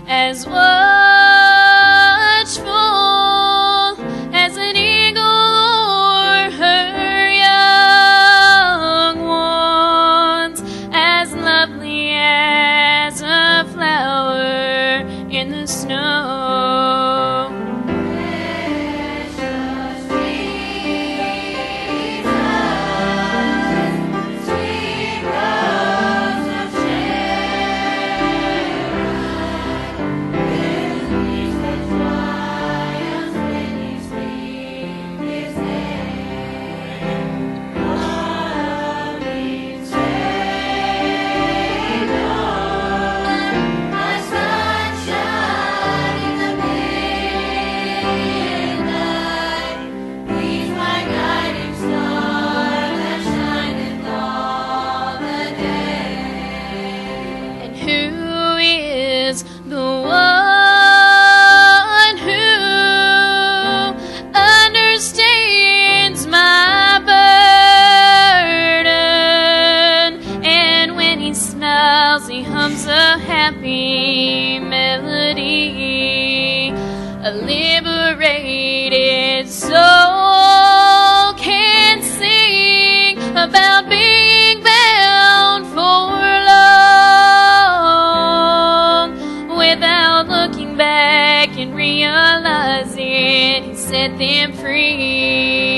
as watchful as an eagle o'er her young ones, as lovely as a flower in the snow. Precious Jesus, sweet Rose of Sharon, release the trials when you speak His name. Coming Savior, a sunshine in the midnight. He's my guiding star that shineth all the day. And who is the one who understands my burden? And when he smiles, he hums a happy melody. A liberated soul can sing about being bound for long without looking back and realizing he set them free.